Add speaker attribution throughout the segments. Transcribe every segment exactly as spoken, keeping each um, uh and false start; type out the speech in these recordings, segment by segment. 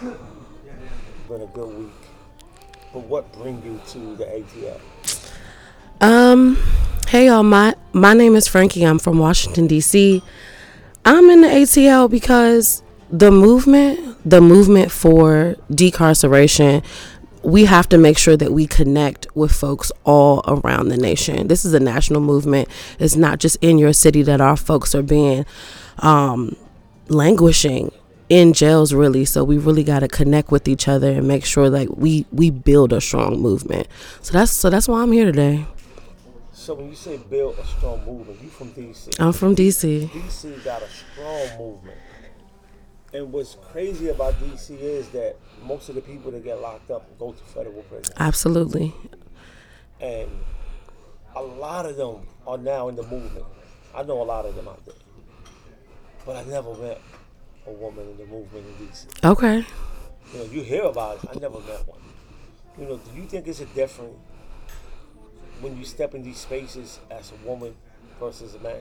Speaker 1: Been a good week. But what brings you to the A T L?
Speaker 2: Um, hey y'all, my my name is Frankie. I'm from Washington D C. I'm in the A T L because the movement, the movement for decarceration, we have to make sure that we connect with folks all around the nation. This is a national movement. It's not just in your city that our folks are being um, languishing in jails, really. So we really got to connect with each other and make sure like we we build a strong movement. So that's so that's why I'm here today.
Speaker 1: So when you say build a strong movement, you from D C.
Speaker 2: I'm from D C.
Speaker 1: D C got a strong movement. And what's crazy about D C is that most of the people that get locked up go to federal prison.
Speaker 2: Absolutely.
Speaker 1: And a lot of them are now in the movement. I know a lot of them out there. But I never met a woman in the movement in D C.
Speaker 2: Okay.
Speaker 1: You know, you hear about it. I never met one. You know, do you think it's a different when you step in these spaces as a woman versus a man?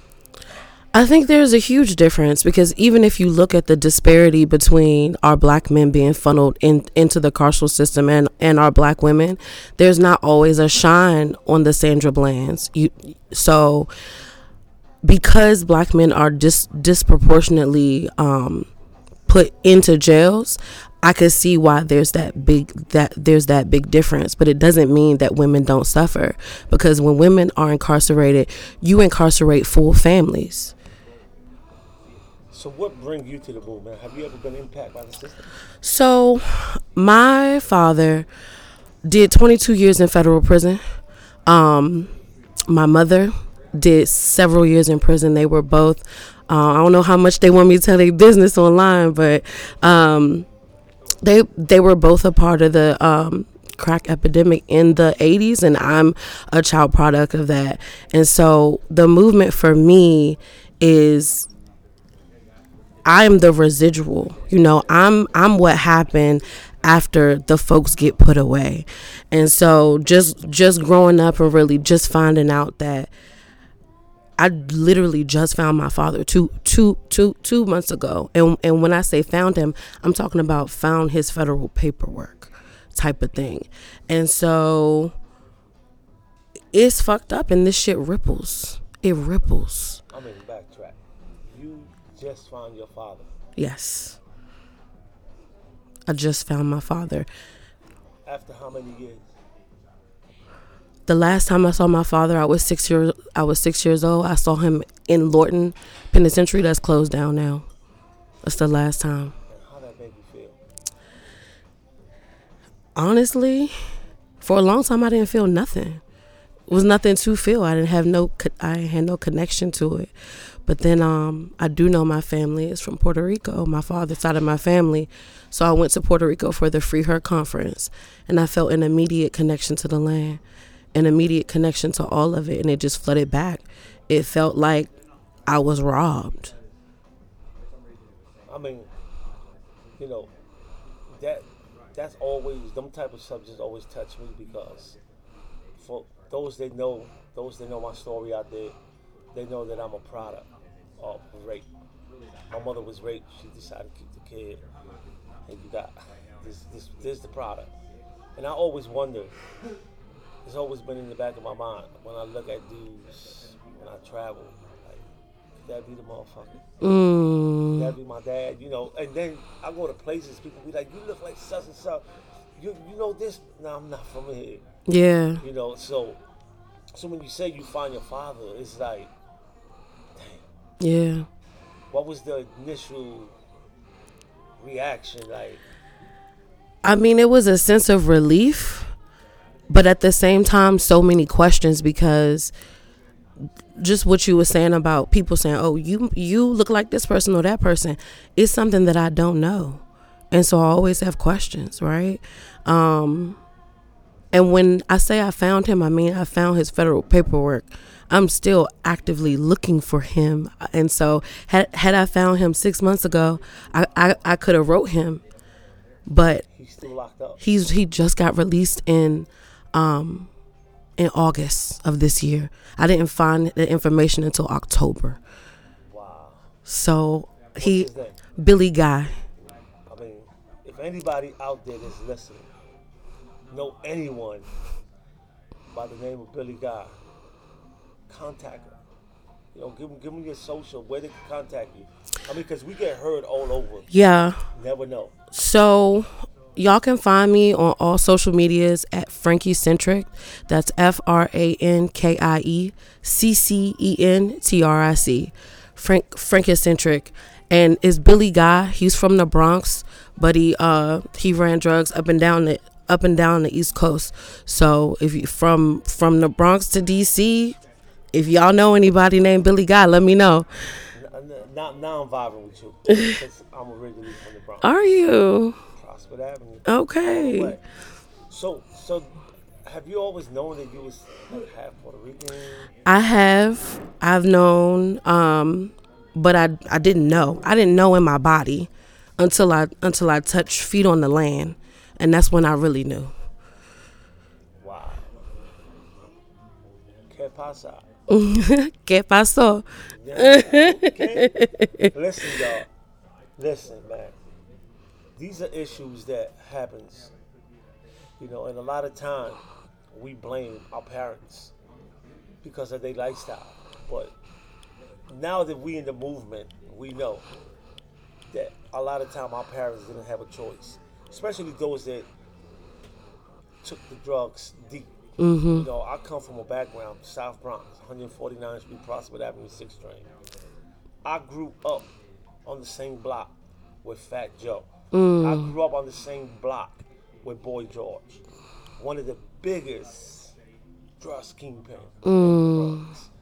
Speaker 2: I think there's a huge difference because even if you look at the disparity between our black men being funneled in, into the carceral system and, and our black women, there's not always a shine on the Sandra Blands. You, so because black men are dis, disproportionately um, put into jails, I could see why there's that big that there's that big difference, but it doesn't mean that women don't suffer, because when women are incarcerated, you incarcerate full families.
Speaker 1: So what brings you to the movement? Have you ever been impacted by the system?
Speaker 2: So my father did twenty-two years in federal prison. Um, my mother did several years in prison. They were both, uh, I don't know how much they want me to tell their business online, but um, they they were both a part of the um, crack epidemic in the eighties, and I'm a child product of that. And so the movement for me is I'm the residual. You know, I'm I'm what happened after the folks get put away. And so just just growing up and really just finding out that I literally just found my father two, two, two, two months ago. And and when I say found him, I'm talking about found his federal paperwork type of thing. And so it's fucked up and this shit ripples. It ripples.
Speaker 1: I'm in backtrack. You just found your father.
Speaker 2: Yes. I just found my father.
Speaker 1: After how many years?
Speaker 2: The last time I saw my father, I was six years. I was six years old. I saw him in Lorton Penitentiary. That's closed down now. That's the last time.
Speaker 1: And how that made you feel?
Speaker 2: Honestly, for a long time, I didn't feel nothing. It was nothing to feel. I didn't have no. I had no connection to it. But then, um, I do know my family is from Puerto Rico. My father's side of my family. So I went to Puerto Rico for the Free Her conference, and I felt an immediate connection to the land. An immediate connection to all of it, and it just flooded back. It felt like I was robbed.
Speaker 1: I mean, you know, that that's always, them type of subjects always touch me, because for those that know, those that know my story out there, they know that I'm a product of rape. My mother was raped. She decided to keep the kid, and you got this. This, this is the product, and I always wonder. It's always been in the back of my mind when I look at dudes, when I travel, like, could that be the motherfucker?
Speaker 2: Mm.
Speaker 1: Could that be my dad? You know, and then I go to places, people be like, you look like such and such. You you know this? No, I'm not from here.
Speaker 2: Yeah.
Speaker 1: You know, so so when you say you find your father, it's like, damn.
Speaker 2: Yeah.
Speaker 1: What was the initial reaction like?
Speaker 2: I mean, it was a sense of relief. But at the same time, so many questions, because just what you were saying about people saying, oh, you you look like this person or that person. It's something that I don't know. And so I always have questions, right? Um, and when I say I found him, I mean I found his federal paperwork. I'm still actively looking for him. And so had had I found him six months ago, I, I, I could have wrote him. But
Speaker 1: he's still locked up.
Speaker 2: He's he just got released in Um, in August of this year. I didn't find the information until October.
Speaker 1: Wow.
Speaker 2: So
Speaker 1: What's
Speaker 2: he,
Speaker 1: his name?
Speaker 2: Billy Guy.
Speaker 1: I mean, if anybody out there that's listening, know anyone by the name of Billy Guy, contact her. You know, give them, give them your social, where they can contact you. I mean, because we get heard all over.
Speaker 2: Yeah.
Speaker 1: Never know.
Speaker 2: So, y'all can find me on all social medias at Frankie Centric. That's F R A N K I E C C E N T R I C. Frank Frankie Centric. And it's Billy Guy. He's from the Bronx, but he uh he ran drugs up and down the up and down the East Coast. So if you from from the Bronx to D C, if y'all know anybody named Billy Guy, let me know.
Speaker 1: Now, now I'm vibing with you because I'm originally from the Bronx.
Speaker 2: Are you?
Speaker 1: Prospect Avenue.
Speaker 2: Okay.
Speaker 1: So, so have you always known that you was like half Puerto Rican?
Speaker 2: I have. I've known, um, but I I didn't know. I didn't know in my body until I until I touched feet on the land, and that's when I really knew.
Speaker 1: Wow. ¿Qué pasa?
Speaker 2: ¿Qué pasó?
Speaker 1: Yeah, okay. Listen, y'all. Listen, man. These are issues that happens, you know, and a lot of time we blame our parents because of their lifestyle. But now that we in the movement, we know that a lot of time our parents didn't have a choice, especially those that took the drugs deep.
Speaker 2: Mm-hmm.
Speaker 1: You know, I come from a background, South Bronx, one forty-ninth Street, Prospect Avenue, sixth Street. I grew up on the same block with Fat Joe. Mm. I grew up on the same block with Boy George, one of the biggest drug kingpins mm. in the Bronx.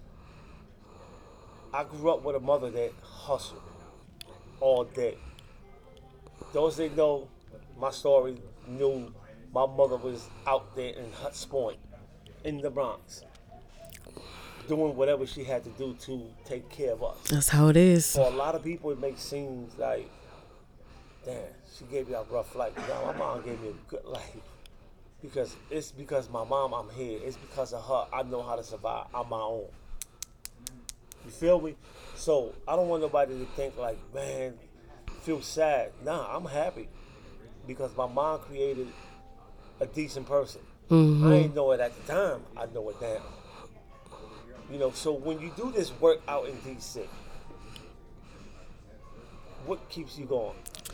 Speaker 1: I grew up with a mother that hustled all day. Those that know my story knew my mother was out there in Hutts Point, in the Bronx, doing whatever she had to do to take care of us.
Speaker 2: That's how it is.
Speaker 1: For a lot of people, it makes seems like, damn, she gave me a rough life. No, my mom gave me a good life. Because it's because my mom, I'm here. It's because of her, I know how to survive on my own. You feel me? So I don't want nobody to think like, man, feel sad. Nah, I'm happy. Because my mom created a decent person. Mm-hmm. I ain't know it at the time. I know it now. You know, so when you do this work out in D C, what keeps you going?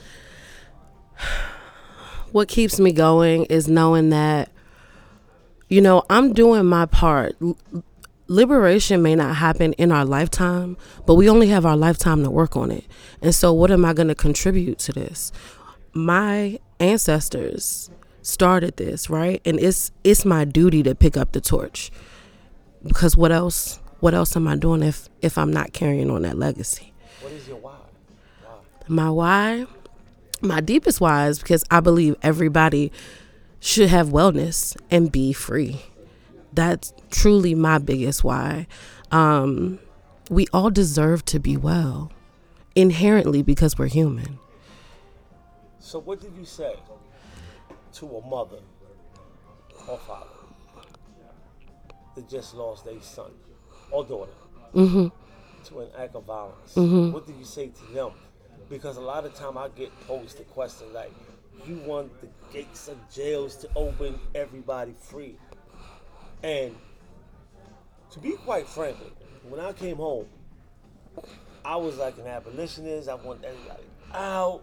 Speaker 2: What keeps me going is knowing that, you know, I'm doing my part. L- liberation may not happen in our lifetime, but we only have our lifetime to work on it. And so what am I going to contribute to this? My ancestors started this, right? And it's it's my duty to pick up the torch, because what else what else am I doing if if I'm not carrying on that legacy?
Speaker 1: What is your why? Why?
Speaker 2: My why, my deepest why is because I believe everybody should have wellness and be free. That's truly my biggest why. Um, we all deserve to be well, inherently, because we're human.
Speaker 1: So what did you say to a mother or father that just lost their son or daughter mm-hmm. to an act of violence? Mm-hmm. What did you say to them? Because a lot of time I get posed the question like, you want the gates of jails to open, everybody free. And to be quite frank, when I came home, I was like an abolitionist. I want everybody out.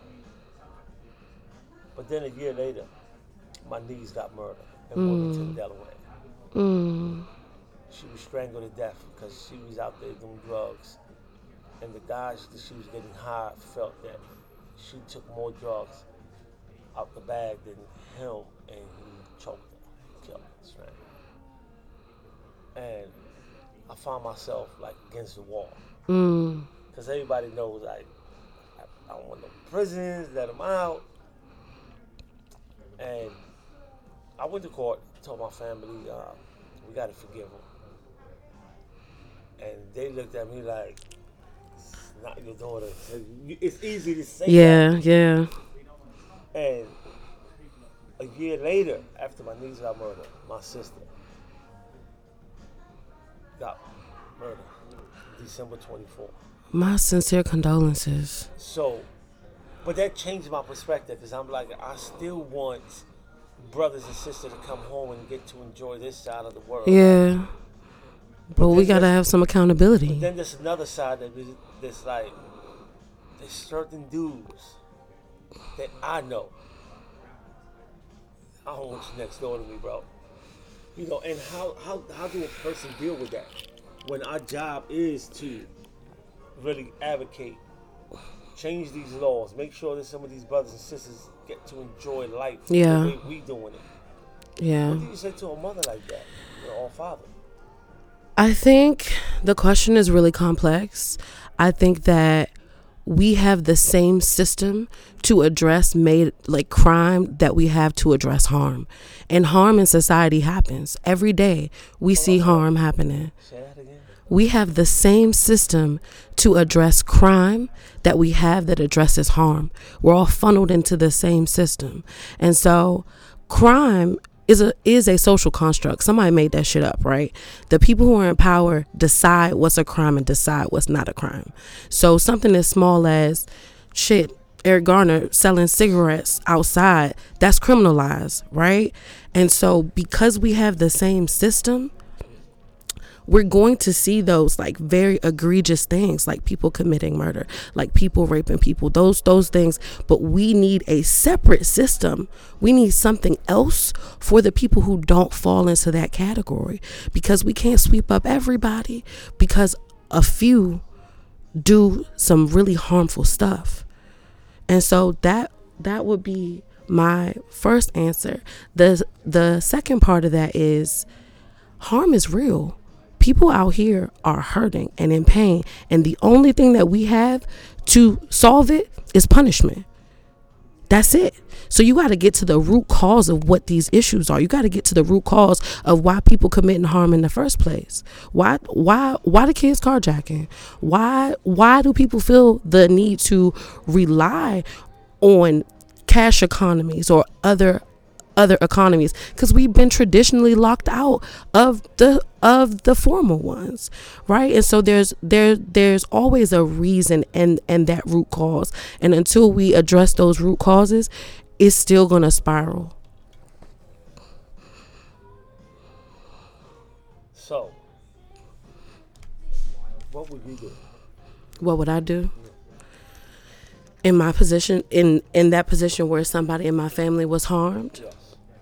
Speaker 1: But then a year later, my niece got murdered in mm. Wilmington, Delaware. Mm. She was strangled to death because she was out there doing drugs. And the guys that she was getting high felt that she took more drugs out the bag than him, and he choked her, killed her, strangled her. And I found myself like against the wall. Because mm. everybody knows like, I, I don't want no prisons, let them out. And I went to court, told my family, uh, we got to forgive him. And they looked at me like, it's not your daughter. It's easy to say
Speaker 2: yeah,
Speaker 1: that.
Speaker 2: Yeah,
Speaker 1: yeah. And a year later, after my niece got murdered, my sister got murdered, December twenty-fourth.
Speaker 2: My sincere condolences.
Speaker 1: So, But that changed my perspective because I'm like, I still want brothers and sisters to come home and get to enjoy this side of the world.
Speaker 2: Yeah. But, but we got to have some
Speaker 1: But
Speaker 2: accountability.
Speaker 1: then there's another side that is that's like, there's certain dudes that I know. I don't want you next door to me, bro. You know, and how, how, how do a person deal with that when our job is to really advocate, change these laws, make sure that some of these brothers and sisters get to enjoy life
Speaker 2: Yeah.
Speaker 1: the way we doing it.
Speaker 2: Yeah.
Speaker 1: What do you say to a mother like that, or a father?
Speaker 2: I think the question is really complex. I think that we have the same system to address made like crime that we have to address harm. And harm in society happens every day. We
Speaker 1: Hold
Speaker 2: see
Speaker 1: on,
Speaker 2: harm happening.
Speaker 1: Say that again.
Speaker 2: We have the same system to address crime that we have that addresses harm. We're all funneled into the same system. And so crime is a is a social construct. Somebody made that shit up, right? The people who are in power decide what's a crime and decide what's not a crime. So something as small as shit, Eric Garner selling cigarettes outside, that's criminalized, right? And so because we have the same system, we're going to see those like very egregious things, like people committing murder, like people raping people, those those things. But we need a separate system. We need something else for the people who don't fall into that category, because we can't sweep up everybody, because a few do some really harmful stuff. And so that that would be my first answer. The the second part of that is harm is real. People out here are hurting and in pain, and the only thing that we have to solve it is punishment. That's it. So you got to get to the root cause of what these issues are. You got to get to the root cause of why people committing harm in the first place. Why why why the kids carjacking? Why why do people feel the need to rely on cash economies or other other economies? Because we've been traditionally locked out of the of the formal ones, right? And so there's there there's always a reason and and that root cause, and until we address those root causes, it's still gonna spiral.
Speaker 1: So what would you do?
Speaker 2: What would I do? In my position, in in that position where somebody in my family was harmed,
Speaker 1: Yes.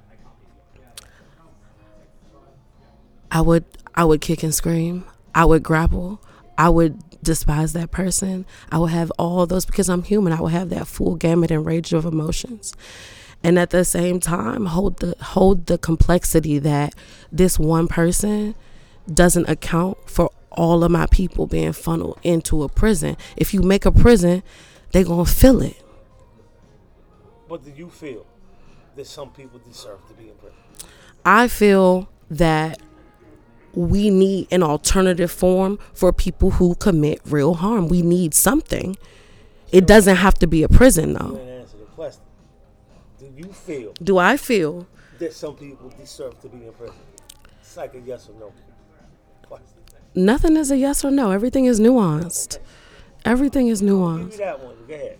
Speaker 2: I would I would kick and scream. I would grapple. I would despise that person. I would have all those, because I'm human. I would have that full gamut and range of emotions. And at the same time, hold the hold the complexity that this one person doesn't account for all of my people being funneled into a prison. If you make a prison, they're going to feel it.
Speaker 1: But do you feel that some people deserve to be in prison?
Speaker 2: I feel that we need an alternative form for people who commit real harm. We need something. It doesn't have to be a prison,
Speaker 1: You
Speaker 2: though.
Speaker 1: didn't answer the question. Do you feel
Speaker 2: Do I feel?
Speaker 1: that some people deserve to be in prison? It's like a yes or no question.
Speaker 2: Nothing is a yes or no. Everything is nuanced. Everything is
Speaker 1: Give me
Speaker 2: nuanced.
Speaker 1: that one. Go ahead.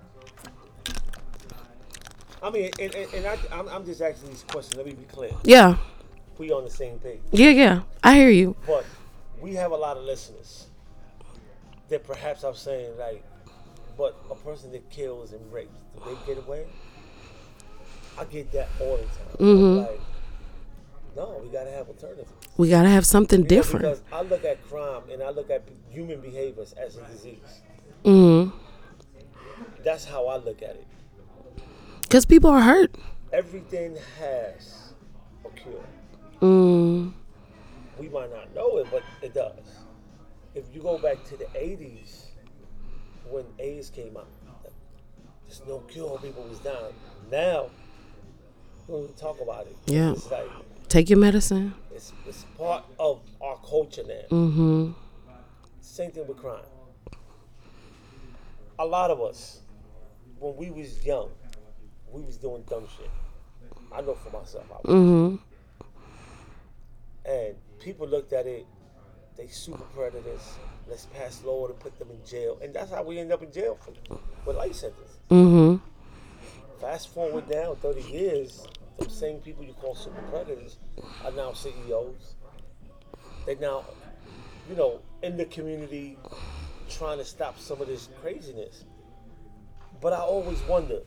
Speaker 1: I mean, and, and, and I, I'm, I'm just asking these questions. Let me be clear.
Speaker 2: Yeah.
Speaker 1: We on the same page.
Speaker 2: Yeah, yeah. I hear you.
Speaker 1: But we have a lot of listeners that perhaps I'm saying, like, but a person that kills and rapes, do they get away? I get that all the time.
Speaker 2: Mhm.
Speaker 1: Like, no, we got to have alternatives.
Speaker 2: We got to have something
Speaker 1: You know,
Speaker 2: different.
Speaker 1: because I look at crime and I look at human behaviors as a disease.
Speaker 2: Mm-hmm.
Speaker 1: That's how I look at it.
Speaker 2: Because people are hurt.
Speaker 1: Everything has a cure.
Speaker 2: Mm.
Speaker 1: We might not know it, but it does. If you go back to the eighties, when AIDS came out, there's no cure, people was dying. Now, we don't even talk about it.
Speaker 2: Yeah.
Speaker 1: It's like,
Speaker 2: Take your medicine.
Speaker 1: it's, it's part of our culture now.
Speaker 2: Mm-hmm.
Speaker 1: Same thing with crime. A lot of us, when we was young, we was doing dumb shit. I know for myself. I was.
Speaker 2: Mm-hmm.
Speaker 1: And people looked at it, they super predators, let's pass law to put them in jail. And that's how we end up in jail for, with life sentence.
Speaker 2: Mm-hmm.
Speaker 1: Fast forward now thirty years, them same people you call super predators are now C E Os. They now, you know, in the community trying to stop some of this craziness. But I always wonder,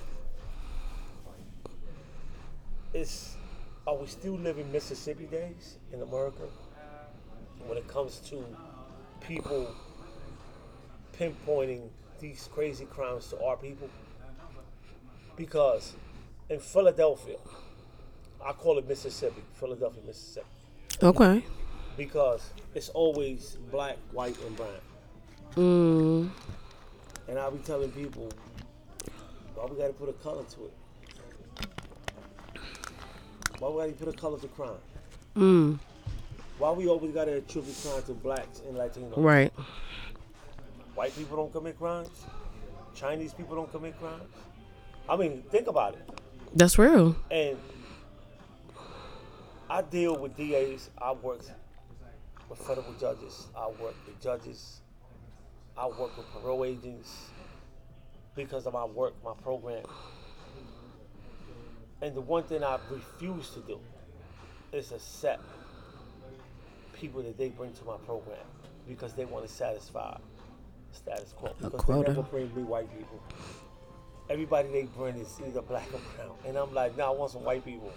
Speaker 1: is are we still living Mississippi days in America when it comes to people pinpointing these crazy crimes to our people? Because in Philadelphia, I call it Mississippi, Philadelphia, Mississippi.
Speaker 2: Okay.
Speaker 1: Because it's always black, white, and brown.
Speaker 2: Mm.
Speaker 1: And I'll be telling people, why we got to put a color to it? Why we got to put a color to crime?
Speaker 2: Mm.
Speaker 1: Why we always got to attribute crime to blacks and Latinos?
Speaker 2: Right.
Speaker 1: White people don't commit crimes. Chinese people don't commit crimes. I mean, think about it.
Speaker 2: That's real.
Speaker 1: And I deal with D As. I work with federal judges. I work with judges. I work with parole agents because of my work, my program. And the one thing I refuse to do is accept people that they bring to my program because they want to satisfy status quo. Because they never bring me white people. Everybody they bring is either black or brown. And I'm like, nah, I want some white people.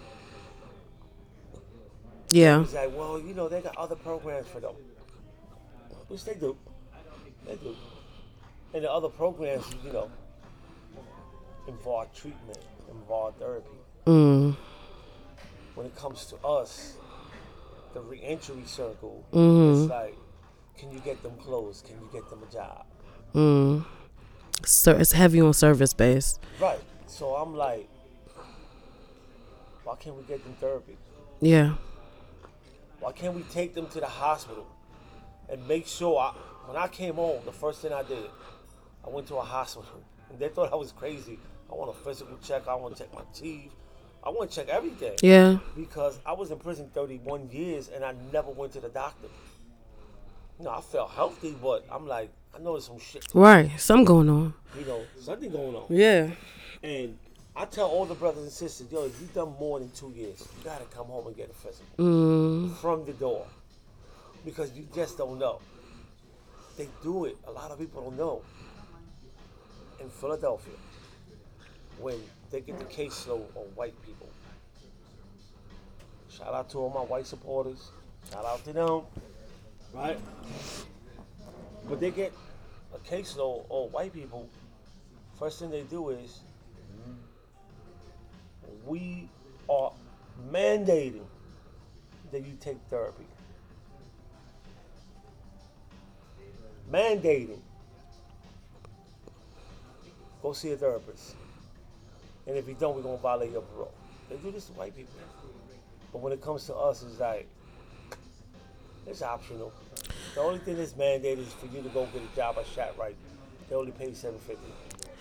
Speaker 2: Yeah.
Speaker 1: He's like, well, you know, they got other programs for them. Which they do. They do. And the other programs, you know, involve treatment, involve therapy.
Speaker 2: Mm.
Speaker 1: When it comes to us, the reentry circle,
Speaker 2: mm-hmm.
Speaker 1: it's like, can you get them clothes? Can you get them a job?
Speaker 2: Mm. So it's heavy on service based.
Speaker 1: Right. So I'm like, why can't we get them therapy?
Speaker 2: Yeah.
Speaker 1: Why can't we take them to the hospital and make sure, I, when I came home, the first thing I did, I went to a hospital. And they thought I was crazy. I want a physical check. I want to check my teeth. I want to check everything.
Speaker 2: Yeah.
Speaker 1: Because I was in prison thirty-one years and I never went to the doctor. You know, I felt healthy, but I'm like, I know there's some shit.
Speaker 2: Right. Something going on.
Speaker 1: You know, something going on.
Speaker 2: Yeah.
Speaker 1: And I tell all the brothers and sisters, yo, if you've done more than two years, you got to come home and get a physical.
Speaker 2: Mm.
Speaker 1: From the door. Because you just don't know. They do it. A lot of people don't know. In Philadelphia, when they get the caseload on white people. Shout out to all my white supporters. Shout out to them. Right? But they get a caseload on white people. First thing they do is, we are mandating that you take therapy. Mandating. Go see a therapist. And if you don't, we're going to violate your parole. They do this to white people. But when it comes to us, it's like, it's optional. The only thing that's mandated is for you to go get a job at ShotRite. They only pay seven fifty.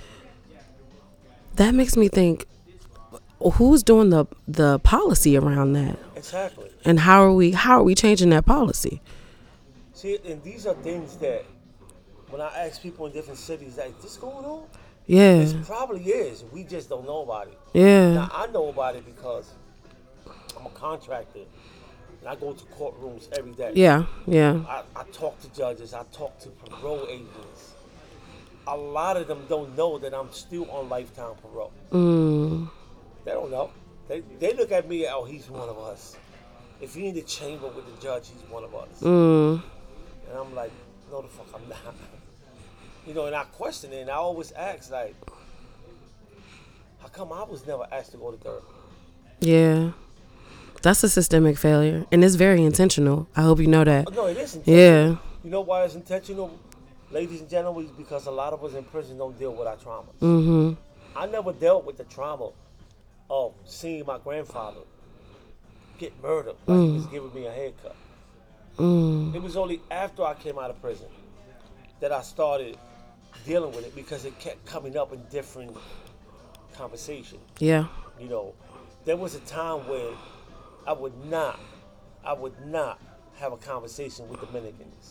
Speaker 2: That makes me think, who's doing the the policy around that?
Speaker 1: Exactly.
Speaker 2: And how are we how are we changing that policy?
Speaker 1: See, and these are things that when I ask people in different cities, like, is this going on?
Speaker 2: Yeah.
Speaker 1: It probably is. We just don't know about it.
Speaker 2: Yeah.
Speaker 1: Now, I know about it because I'm a contractor. And I go to courtrooms every day.
Speaker 2: Yeah, yeah.
Speaker 1: I, I talk to judges. I talk to parole agents. A lot of them don't know that I'm still on lifetime parole.
Speaker 2: Mm.
Speaker 1: They don't know. They they look at me, oh, he's one of us. If he in the chamber with the judge, he's one of us.
Speaker 2: Mm.
Speaker 1: And I'm like, no, the fuck, I'm not. You know, and I question it, and I always ask, like, how come I was never asked to go to therapy?
Speaker 2: Yeah. That's a systemic failure, and it's very intentional. I hope you know that.
Speaker 1: Oh, no, it is intentional.
Speaker 2: Yeah.
Speaker 1: You know why it's intentional, ladies and gentlemen? It's because a lot of us in prison don't deal with our traumas.
Speaker 2: Mm-hmm.
Speaker 1: I never dealt with the trauma of seeing my grandfather get murdered like mm. he was giving me a haircut.
Speaker 2: Mm.
Speaker 1: It was only after I came out of prison that I started dealing with it because it kept coming up in different conversations.
Speaker 2: Yeah.
Speaker 1: You know, there was a time when I would not, I would not have a conversation with Dominicans.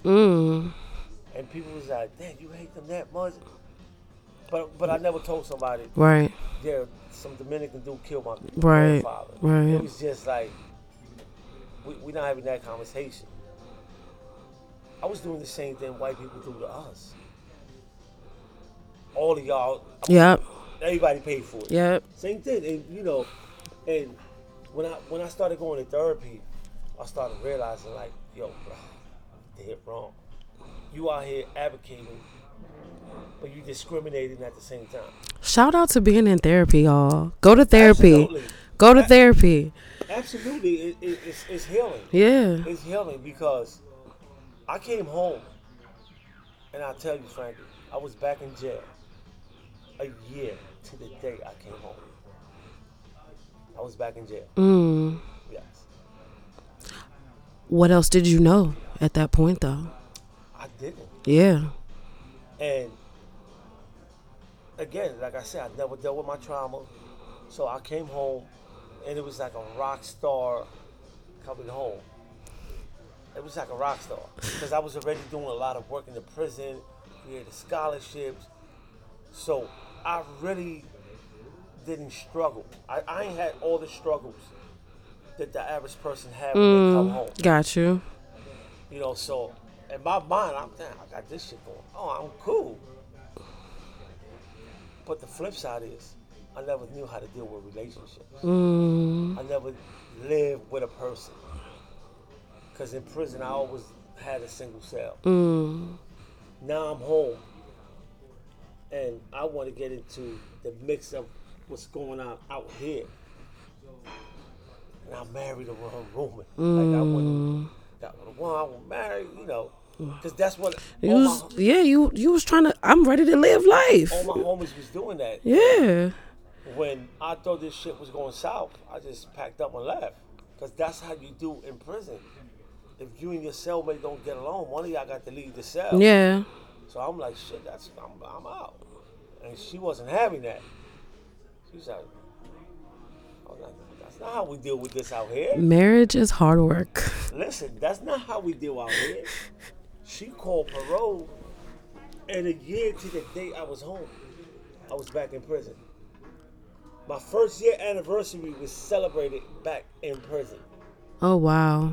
Speaker 2: Mm.
Speaker 1: And people was like, "Damn, you hate them that much?" But but I never told somebody.
Speaker 2: Right.
Speaker 1: Yeah, some Dominican dude killed my
Speaker 2: Right.
Speaker 1: grandfather.
Speaker 2: Right.
Speaker 1: It was just like we we not having that conversation. I was doing the same thing white people do to us. All of y'all.
Speaker 2: Yep.
Speaker 1: Everybody paid for it.
Speaker 2: Yep.
Speaker 1: Same thing, and you know, and when I when I started going to therapy, I started realizing like, yo, bro, I did wrong. You out here advocating, but you discriminating at the same time.
Speaker 2: Shout out to being in therapy, y'all. Go to therapy.
Speaker 1: Absolutely.
Speaker 2: Go to therapy.
Speaker 1: Absolutely, it, it, it's, it's healing.
Speaker 2: Yeah.
Speaker 1: It's healing because I came home, and I'll tell you frankly, I was back in jail a year to the day I came home. I was back in jail.
Speaker 2: Mm.
Speaker 1: Yes.
Speaker 2: What else did you know at that point, though?
Speaker 1: I didn't.
Speaker 2: Yeah.
Speaker 1: And again, like I said, I never dealt with my trauma. So I came home, and it was like a rock star coming home. It was like a rock star because I was already doing a lot of work in the prison, created scholarships. So I really didn't struggle. I, I ain't had all the struggles that the average person had when
Speaker 2: Mm,
Speaker 1: they come home.
Speaker 2: Got you.
Speaker 1: You know, so in my mind, I'm damn, I got this shit going. Oh, I'm cool. But the flip side is, I never knew how to deal with relationships.
Speaker 2: Mm.
Speaker 1: I never lived with a person. Because in prison, I always had a single cell.
Speaker 2: Mm.
Speaker 1: Now I'm home. And I want to get into the mix of what's going on out here. And I married a wrong woman.
Speaker 2: Mm.
Speaker 1: Like I wouldn't, got with a woman, I was married, you know. Because that's what
Speaker 2: You
Speaker 1: all
Speaker 2: was,
Speaker 1: my,
Speaker 2: yeah, you you was trying to. I'm ready to live life.
Speaker 1: all my homies was doing that.
Speaker 2: Yeah.
Speaker 1: When I thought this shit was going south, I just packed up and left. Because that's how you do in prison. If you and your cellmate don't get along, one of y'all got to leave the cell.
Speaker 2: Yeah.
Speaker 1: So I'm like, shit, that's I'm, I'm out. And she wasn't having that. She's like, I was like, that's not how we deal with this out here.
Speaker 2: Marriage is hard work.
Speaker 1: Listen, that's not how we deal out here. She called parole, and a year to the day I was home, I was back in prison. My first year anniversary was celebrated back in prison.
Speaker 2: Oh wow.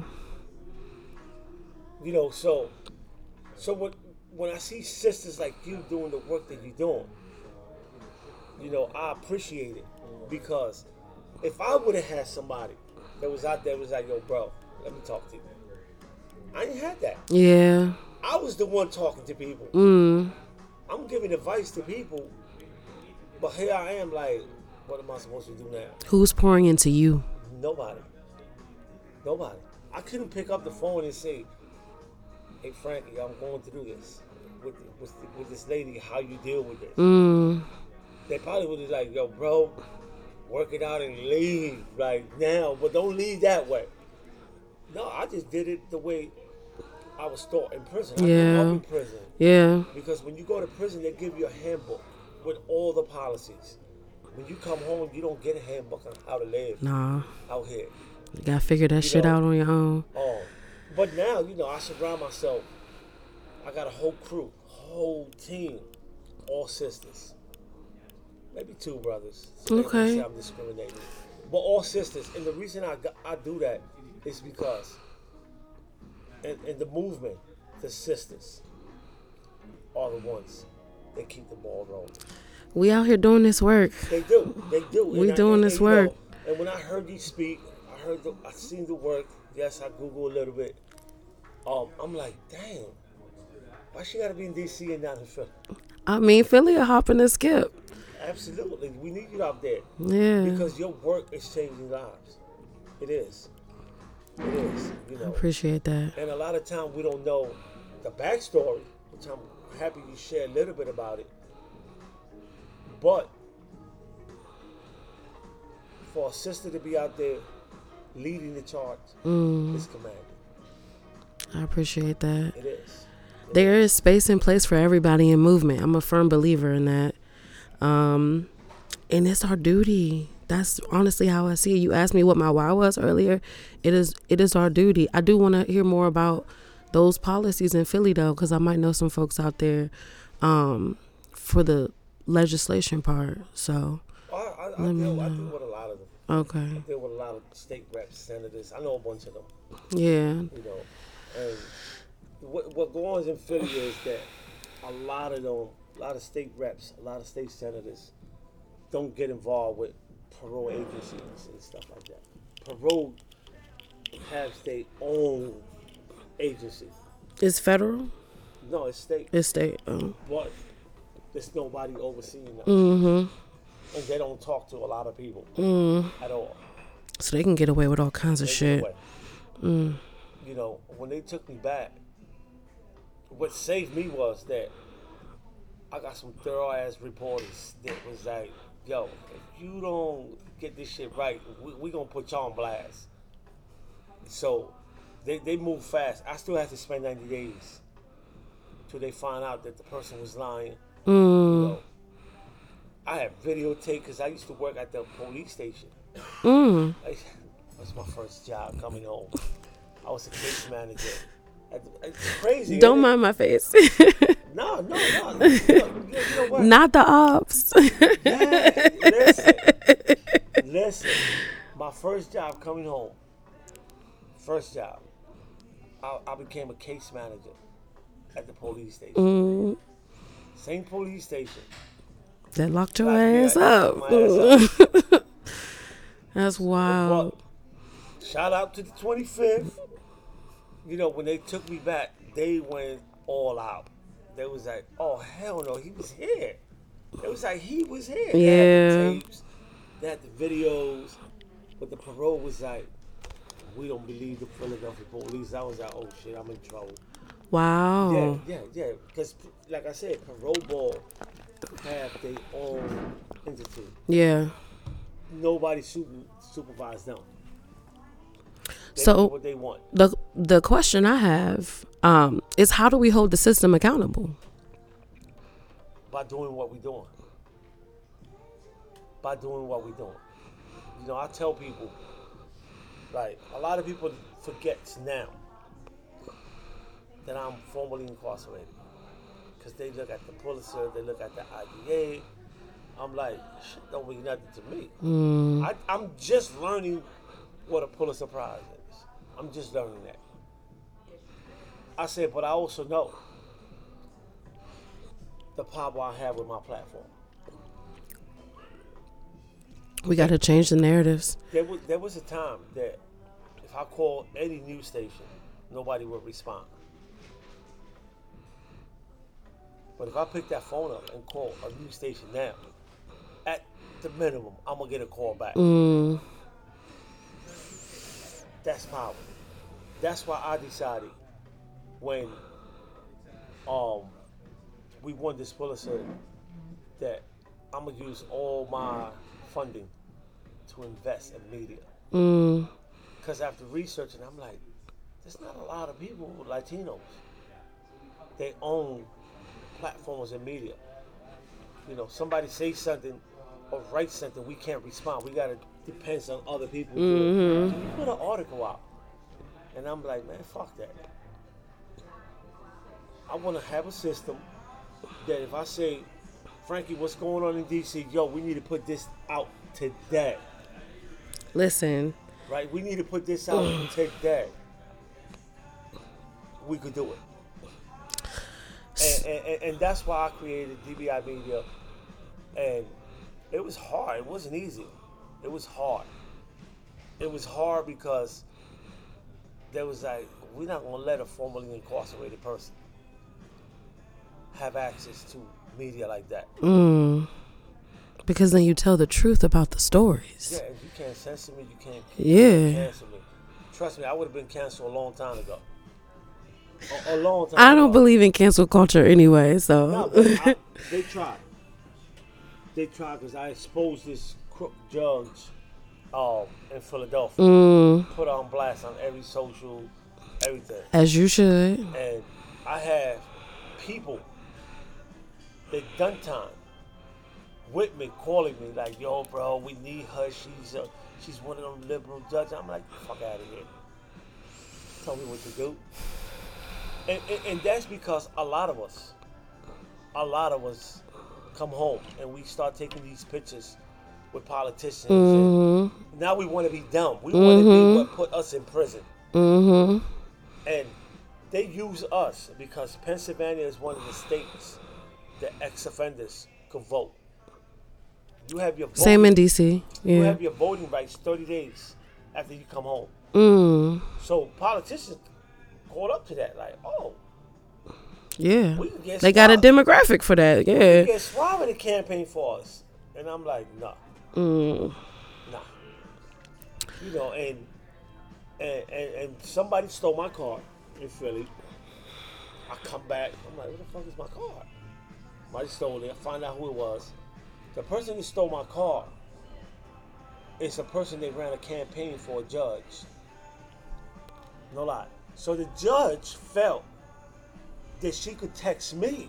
Speaker 1: You know, so so when when I see sisters like you doing the work that you're doing, you know, I appreciate it because if I would have had somebody that was out there was like, yo, bro, let me talk to you. I ain't had that.
Speaker 2: Yeah.
Speaker 1: I was the one talking to people.
Speaker 2: Mm.
Speaker 1: I'm giving advice to people, but here I am like, what am I supposed to do now?
Speaker 2: Who's pouring into you?
Speaker 1: Nobody. Nobody. I couldn't pick up the phone and say, hey, Frankie, I'm going through this with, with, with this lady, how you deal with this.
Speaker 2: Mm.
Speaker 1: They probably would have like, yo, bro, work it out and leave right now, but don't leave that way. No, I just did it the way I was taught in prison. I
Speaker 2: Yeah.
Speaker 1: grew up in prison.
Speaker 2: Yeah.
Speaker 1: Because when you go to prison, they give you a handbook with all the policies. When you come home, you don't get a handbook on how to live
Speaker 2: Nah.
Speaker 1: out here.
Speaker 2: You gotta figure that
Speaker 1: You
Speaker 2: shit
Speaker 1: know,
Speaker 2: out on your own.
Speaker 1: Oh, but now, you know, I surround myself. I got a whole crew, whole team, all sisters. Maybe two brothers. So they don't
Speaker 2: Okay.
Speaker 1: say I'm discriminating. But all sisters. And the reason I, got, I do that is because in, in the movement, the sisters are the ones that keep the ball rolling.
Speaker 2: We out here doing this work.
Speaker 1: They do. They do.
Speaker 2: We
Speaker 1: And I-
Speaker 2: doing
Speaker 1: and-
Speaker 2: this
Speaker 1: and, you know,
Speaker 2: work.
Speaker 1: and when I heard you speak, I heard the, I seen the work. Yes, I Google a little bit. Um, I'm like, damn. Why she gotta be in D C and not in Philly?
Speaker 2: I mean, Philly a hop and a skip.
Speaker 1: Absolutely, we need you out there
Speaker 2: Yeah.
Speaker 1: because your work is changing lives. It is. It is. You
Speaker 2: I
Speaker 1: know.
Speaker 2: appreciate that.
Speaker 1: And a lot of time we don't know the backstory, which I'm happy you share a little bit about it. But for a sister to be out there leading the charge
Speaker 2: Mm.
Speaker 1: is commanding.
Speaker 2: I appreciate that.
Speaker 1: It is. It
Speaker 2: There
Speaker 1: is.
Speaker 2: is space and place for everybody in movement. I'm a firm believer in that. Um, and it's our duty. That's honestly how I see it. You asked me what my why was earlier. It is it is our duty. I do want to hear more about those policies in Philly, though, because I might know some folks out there um, for the legislation part. So
Speaker 1: I, I, I, deal, I deal with a lot of them.
Speaker 2: Okay.
Speaker 1: I deal with a lot of state reps, senators. I know a bunch of them.
Speaker 2: Yeah.
Speaker 1: You know, and what what goes on in Philly is that a lot of them, a lot of state reps, a lot of state senators don't get involved with parole agencies and stuff like that. Parole has their own agency.
Speaker 2: It's federal?
Speaker 1: No, it's state.
Speaker 2: It's state. Oh.
Speaker 1: But there's nobody overseeing them.
Speaker 2: Mm-hmm.
Speaker 1: And they don't talk to a lot of people
Speaker 2: mm.
Speaker 1: at all.
Speaker 2: So they can get away with all kinds of
Speaker 1: they
Speaker 2: shit.
Speaker 1: Mm. You know, when they took me back, what saved me was that I got some thorough ass reporters that was like, yo, if you don't get this shit right, we, we gonna put y'all on blast. So they, they move fast. I still have to spend ninety days till they find out that the person was lying.
Speaker 2: Mm.
Speaker 1: You know, I have videotape because I used to work at the police station.
Speaker 2: Mm.
Speaker 1: I, that was my first job coming home. I was a case manager. It's crazy.
Speaker 2: Don't mind my face.
Speaker 1: No, no, no. no. You know, you know what?
Speaker 2: Not the ops.
Speaker 1: Yeah, listen. Listen. My first job coming home. First job. I, I became a case manager at the police station.
Speaker 2: Mm.
Speaker 1: Same police station.
Speaker 2: That locked your
Speaker 1: Like,
Speaker 2: ass,
Speaker 1: yeah,
Speaker 2: up.
Speaker 1: ass up.
Speaker 2: That's wild.
Speaker 1: But shout out to the twenty-fifth. You know, when they took me back, they went all out. They was like, oh, hell no, he was here. It was like, he was here.
Speaker 2: Yeah.
Speaker 1: They had the tapes, they had the videos, but the parole was like, we don't believe the Philadelphia police. I was like, oh shit, I'm in trouble.
Speaker 2: Wow.
Speaker 1: Yeah, yeah, yeah. Because, like I said, parole board have their own entity.
Speaker 2: Yeah.
Speaker 1: Nobody super, supervise them. They
Speaker 2: so
Speaker 1: do what they want.
Speaker 2: the the question I have um, is, how do we hold the system accountable?
Speaker 1: By doing what we're doing. By doing what we're doing. You know, I tell people, like, a lot of people forget now that I'm formerly incarcerated. Because they look at the Pulitzer, they look at the I D A. I'm like, shit don't mean nothing to me.
Speaker 2: Mm.
Speaker 1: I, I'm just learning what a Pulitzer Prize is. I'm just learning that. I said, but I also know the power I have with my platform.
Speaker 2: We got to change the narratives.
Speaker 1: There was, there was a time that if I called any news station, nobody would respond. But if I pick that phone up and call a news station now, at the minimum, I'm going to get a call back.
Speaker 2: Mm.
Speaker 1: That's power. That's why I decided when um, we won this Pulitzer that I'm going to use all my funding to invest in media.
Speaker 2: Mm.
Speaker 1: Because after researching, I'm like, there's not a lot of people, Latinos, they own platforms in media. You know, somebody say something or write something, we can't respond. We got to depend on other people.
Speaker 2: Mm-hmm.
Speaker 1: So you put an article out. And I'm like, man, fuck that. I want to have a system that if I say, Frankie, what's going on in D C? Yo, we need to put this out today.
Speaker 2: Listen.
Speaker 1: Right? We need to put this out today. We could do it. And, and, and that's why I created D B I Media. And it was hard. It wasn't easy. It was hard. It was hard because there was like, we're not going to let a formerly incarcerated person have access to media like that.
Speaker 2: Mm. Because then you tell the truth about the stories.
Speaker 1: Yeah, if you can't censor me, you can't,
Speaker 2: yeah.
Speaker 1: you can't cancel me. Trust me, I would have been canceled a long time ago. A, a long time
Speaker 2: I
Speaker 1: ago.
Speaker 2: don't believe in cancel culture anyway, so.
Speaker 1: No, but I, they tried. They tried because I exposed this crook judge um, in Philadelphia.
Speaker 2: Mm.
Speaker 1: Put on blast on every social, everything.
Speaker 2: As you should.
Speaker 1: And I have people that done time with me, calling me like, yo, bro, we need her. She's a, she's one of them liberal judges. I'm like, fuck out of here. Tell me what to do. And, and, and that's because a lot of us, a lot of us come home and we start taking these pictures with politicians.
Speaker 2: Mm-hmm.
Speaker 1: And now we want to be dumb. We want to
Speaker 2: Mm-hmm.
Speaker 1: be what put us in prison.
Speaker 2: Mm-hmm.
Speaker 1: And they use us because Pennsylvania is one of the states that ex-offenders could vote. You have your voting,
Speaker 2: Same in D C. Yeah.
Speaker 1: You have your voting rights thirty days after you come home.
Speaker 2: Mm.
Speaker 1: So politicians caught up to that, like, oh,
Speaker 2: Yeah.
Speaker 1: we can get
Speaker 2: They got a
Speaker 1: Schwab-
Speaker 2: demographic for that.
Speaker 1: we can
Speaker 2: Yeah.
Speaker 1: get Schwab to campaign for us, and I'm like, nah,
Speaker 2: Mm.
Speaker 1: nah. You know, and and and, and somebody stole my car in Philly. I come back, I'm like, what the fuck is my car? Somebody stole it. I find out who it was. The person who stole my car is a person that ran a campaign for a judge. No lie. So the judge felt that she could text me.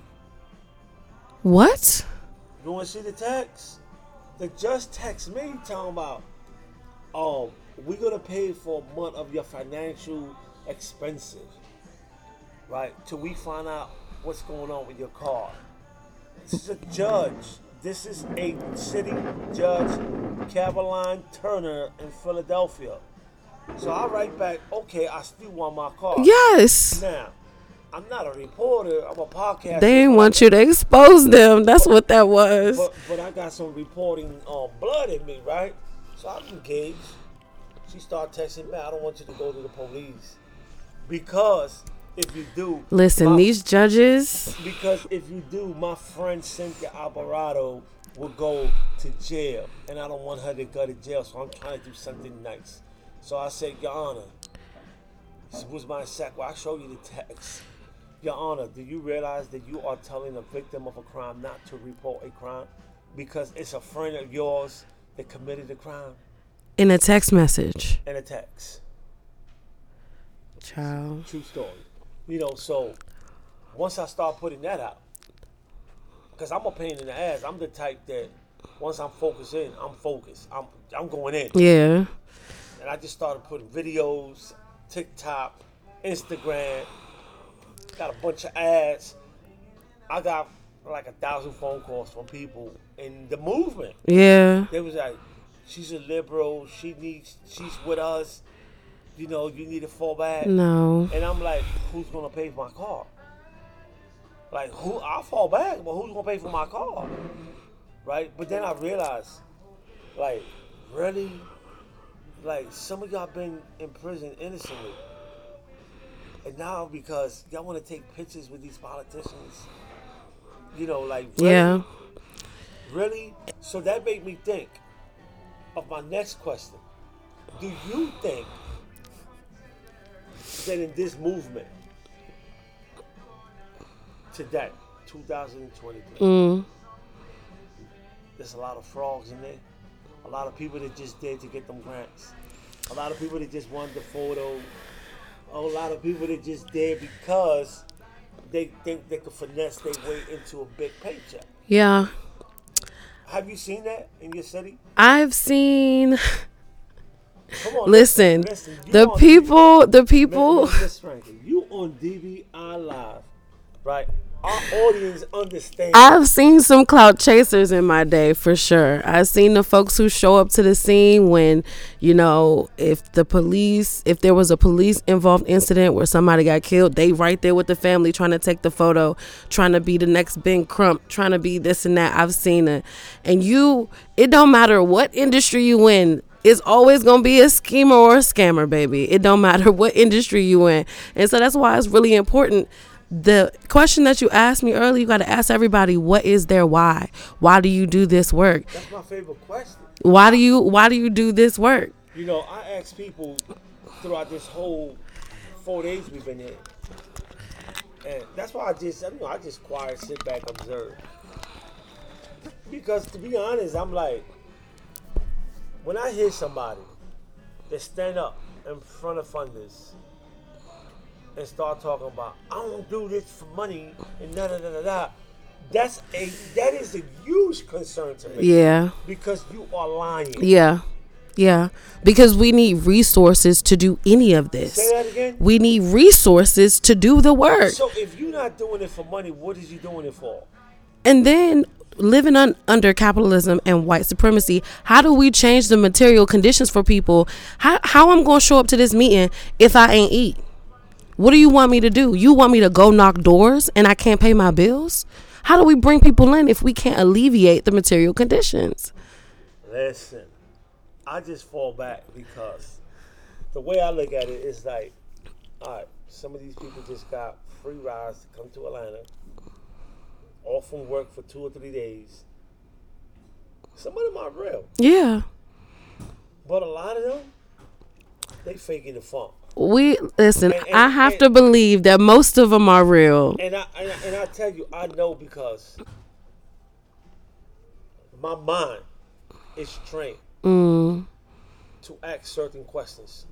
Speaker 2: What?
Speaker 1: You want to see the text? The judge texts me talking about, um, we're going to pay for a month of your financial expenses, right? Till we find out what's going on with your car. This is a judge. This is a city judge, Caroline Turner in Philadelphia. So I write back, okay, I still want my car.
Speaker 2: Yes.
Speaker 1: Now, I'm not a reporter. I'm a podcaster.
Speaker 2: They didn't want you to expose them. That's what that was.
Speaker 1: But, but I got some reporting um, blood in me, right? So I'm engaged. She started texting me, I don't want you to go to the police. Because if you do...
Speaker 2: Listen,
Speaker 1: my,
Speaker 2: these judges...
Speaker 1: Because if you do, my friend Cynthia Alvarado will go to jail. And I don't want her to go to jail, so I'm trying to do something nice. So I said, Your Honor, this was my sack. Well, I show you the text. Your Honor, do you realize that you are telling a victim of a crime not to report a crime because it's a friend of yours that committed the crime?
Speaker 2: In a text message.
Speaker 1: In a text.
Speaker 2: Child.
Speaker 1: True story. You know, so once I start putting that out, because I'm a pain in the ass. I'm the type that once I'm focused in, I'm focused. I'm I'm going in.
Speaker 2: Yeah.
Speaker 1: And I just started putting videos, TikTok, Instagram, got a bunch of ads. I got like a thousand phone calls from people in the movement.
Speaker 2: Yeah.
Speaker 1: They was like, she's a liberal, she needs, she's with us, you know, you need to fall back.
Speaker 2: No.
Speaker 1: And I'm like, who's gonna pay for my car? Like, who? I'll fall back, but who's gonna pay for my car? Right? But then I realized, like, really? Like, some of y'all been in prison innocently. And now because y'all want to take pictures with these politicians, you know, like, really?
Speaker 2: Yeah.
Speaker 1: Really? So that made me think of my next question. Do you think that in this movement, today, two thousand twenty-three,
Speaker 2: Mm.
Speaker 1: there's a lot of frogs in there? A lot of people that just did to get them grants. A lot of people that just wanted the photo. A lot of people that just did because they think they could finesse their way into a big paycheck.
Speaker 2: Yeah.
Speaker 1: Have you seen that in your city?
Speaker 2: I've seen...
Speaker 1: Come on,
Speaker 2: Listen,
Speaker 1: listen, you
Speaker 2: the
Speaker 1: on
Speaker 2: people, the people...
Speaker 1: Miss Franklin, you on D V I Live, right? Our audience understands.
Speaker 2: I've seen some clout chasers in my day, for sure. I've seen the folks who show up to the scene when, you know, if the police, if there was a police involved incident where somebody got killed, they right there with the family trying to take the photo, trying to be the next Ben Crump, trying to be this and that. I've seen it. And you, it don't matter what industry you in, it's always going to be a schemer or a scammer, baby. It don't matter what industry you in. And so that's why it's really important. The question that you asked me earlier, you got to ask everybody, what is their why? Why do you do this work?
Speaker 1: That's my favorite question.
Speaker 2: Why do you why do you do this work?
Speaker 1: You know, I ask people throughout this whole four days we've been here. And that's why I just, you know, I just quiet, sit back, observe. Because to be honest, I'm like, when I hear somebody that stand up in front of funders and start talking about, I don't do this for money and da da da da da, that's a that is a huge concern to me.
Speaker 2: Yeah.
Speaker 1: Because you are lying.
Speaker 2: Yeah. Yeah, because we need resources to do any of this.
Speaker 1: Say that again?
Speaker 2: We need resources to do the work.
Speaker 1: So if you're not doing it for money, what is you doing it for?
Speaker 2: And then living un- under capitalism and white supremacy, how do we change the material conditions for people? How how I'm going to show up to this meeting if I ain't eat? What do you want me to do? You want me to go knock doors and I can't pay my bills? How do we bring people in if we can't alleviate the material conditions?
Speaker 1: Listen, I just fall back because the way I look at it is like, all right, some of these people just got free rides to come to Atlanta, off from work for two or three days. Some of them are real.
Speaker 2: Yeah.
Speaker 1: But a lot of them, they faking the funk.
Speaker 2: We listen.
Speaker 1: And, and,
Speaker 2: I have
Speaker 1: and,
Speaker 2: to believe that most of them are real.
Speaker 1: And I and, I and I tell you, I know because my mind is trained
Speaker 2: mm.
Speaker 1: to ask certain questions.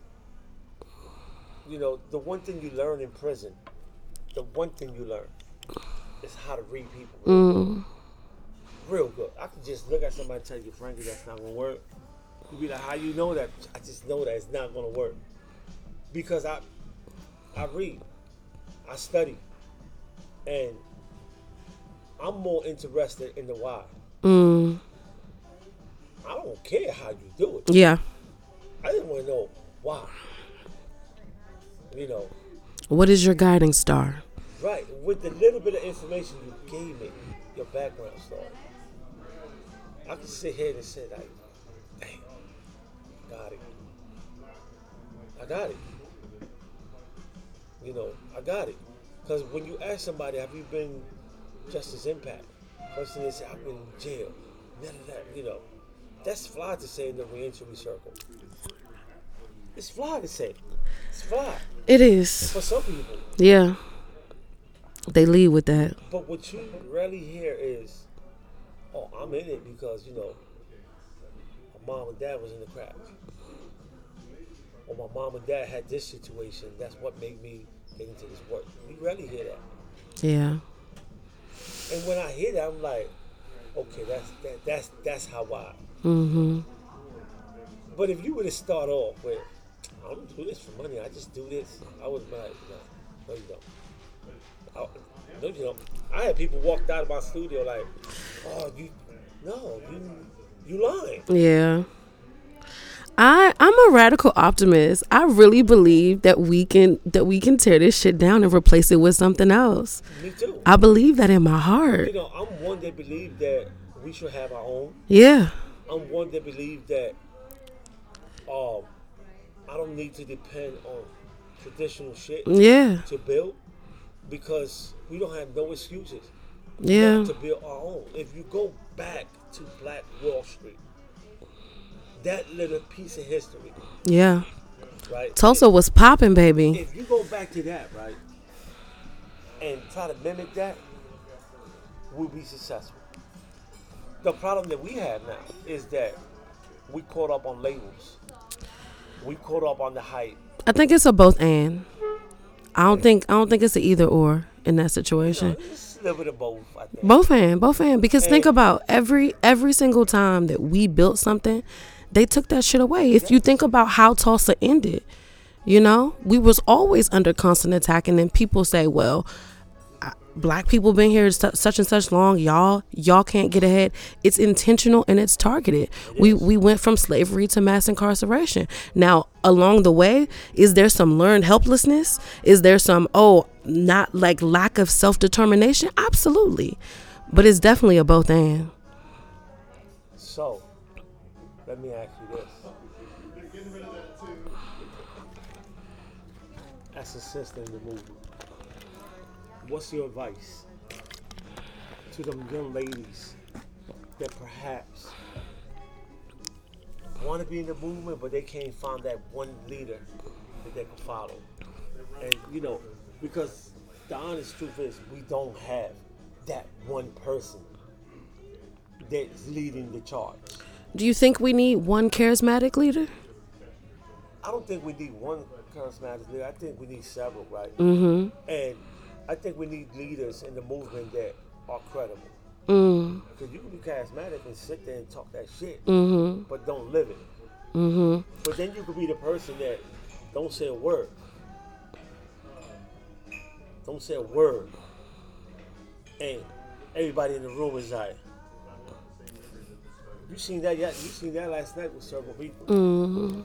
Speaker 1: You know, the one thing you learn in prison, the one thing you learn is how to read people.
Speaker 2: Mm.
Speaker 1: Real good. I can just look at somebody and tell you, frankly, that's not gonna work. You be like, how you know that? I just know that it's not gonna work. Because I I read, I study, and I'm more interested in the why.
Speaker 2: Mm.
Speaker 1: I don't care how you do it.
Speaker 2: Yeah.
Speaker 1: I just want to know why. You know.
Speaker 2: What is your guiding star?
Speaker 1: Right. With the little bit of information you gave me, your background story, I can sit here and say like, dang, got it. I got it. You know, I got it. Because when you ask somebody, have you been Justice Impact? First thing they say, I've been in jail. None of that, you know. That's fly to say in the reentry circle. It's fly to say. It's fly.
Speaker 2: It is.
Speaker 1: For some people.
Speaker 2: Yeah. They lead with that.
Speaker 1: But what you rarely hear is, oh, I'm in it because, you know, my mom and dad was in the crack. Or my mom and dad had this situation. That's what made me get into this work. We rarely hear that.
Speaker 2: Yeah.
Speaker 1: And when I hear that, I'm like, okay, that's that, that's that's how I.
Speaker 2: Mm-hmm.
Speaker 1: But if you were to start off with, I don't do this for money. I just do this. I was like, no, no, you don't. I, no, you don't. I had people walked out of my studio like, oh, you, no, you, you lying.
Speaker 2: Yeah. I I'm a radical optimist. I really believe that we can that we can tear this shit down and replace it with something else.
Speaker 1: Me too.
Speaker 2: I believe that in my heart.
Speaker 1: You know, I'm one that believe that we should have our own.
Speaker 2: Yeah.
Speaker 1: I'm one that believe that um I don't need to depend on traditional shit
Speaker 2: yeah.
Speaker 1: to build because we don't have no excuses
Speaker 2: yeah.
Speaker 1: not to build our own. If you go back to Black Wall Street, that little piece of history.
Speaker 2: Yeah.
Speaker 1: Right?
Speaker 2: Tulsa
Speaker 1: if,
Speaker 2: was popping, baby.
Speaker 1: If you go back to that, right, and try to mimic that, we'll be successful. The problem that we have now is that we caught up on labels. We caught up on the hype.
Speaker 2: I think it's a both and. I don't think I don't think it's an either or in that situation.
Speaker 1: You know, it's a little bit of both, I think.
Speaker 2: Both and, both and. Because
Speaker 1: and,
Speaker 2: think about every every single time that we built something, they took that shit away. If you think about how Tulsa ended, you know, we was always under constant attack, and then people say, well, I, black people been here such and such long, y'all y'all can't get ahead. It's intentional and it's targeted. It we is. we went from slavery to mass incarceration. Now, along the way, is there some learned helplessness? Is there some, oh, not like lack of self-determination? Absolutely. But it's definitely a both and.
Speaker 1: So, let me ask you this. As a sister in the movement, what's your advice to them young ladies that perhaps want to be in the movement, but they can't find that one leader that they can follow? And, you know, because the honest truth is we don't have that one person that's leading the charge.
Speaker 2: Do you think we need one charismatic leader?
Speaker 1: I don't think we need one charismatic leader. I think we need several, right?
Speaker 2: Mm-hmm.
Speaker 1: And I think we need leaders in the movement that are credible.
Speaker 2: Mm.
Speaker 1: Because you can be charismatic and sit there and talk that shit,
Speaker 2: mm-hmm.
Speaker 1: but don't live it.
Speaker 2: Mm-hmm.
Speaker 1: But then you could be the person that don't say a word. Don't say a word. And everybody in the room is like, you seen that? Yeah, you seen that last night with several people.
Speaker 2: Mm-hmm.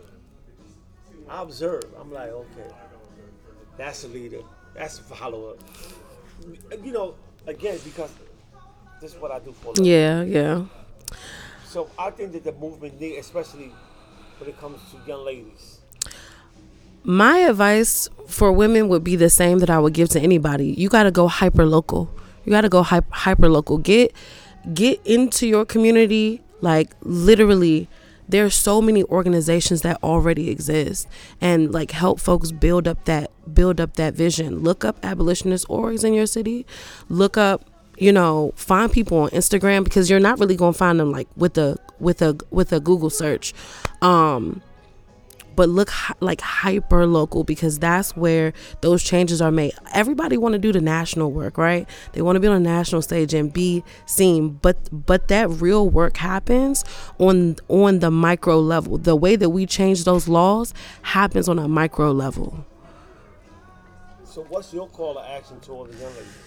Speaker 1: I observe. I'm like, okay, that's a leader. That's a follower. You know, again, because this is what I do for a living.
Speaker 2: Yeah, yeah.
Speaker 1: So I think that the movement need, especially when it comes to young ladies.
Speaker 2: My advice for women would be the same that I would give to anybody. You got to go hyper local. You got to go hyper, hyper local. Get get into your community. Like literally, there's so many organizations that already exist, and like help folks build up that build up that vision. Look up abolitionist orgs in your city. Look up, you know, find people on Instagram, because you're not really gonna find them like with a with a with a Google search. Um, but look hi- like hyper local, because that's where those changes are made. Everybody want to do the national work, right? They want to be on a national stage and be seen, but but that real work happens on on the micro level. The way that we change those laws happens on a micro level.
Speaker 1: So what's your call to action to all the young ladies?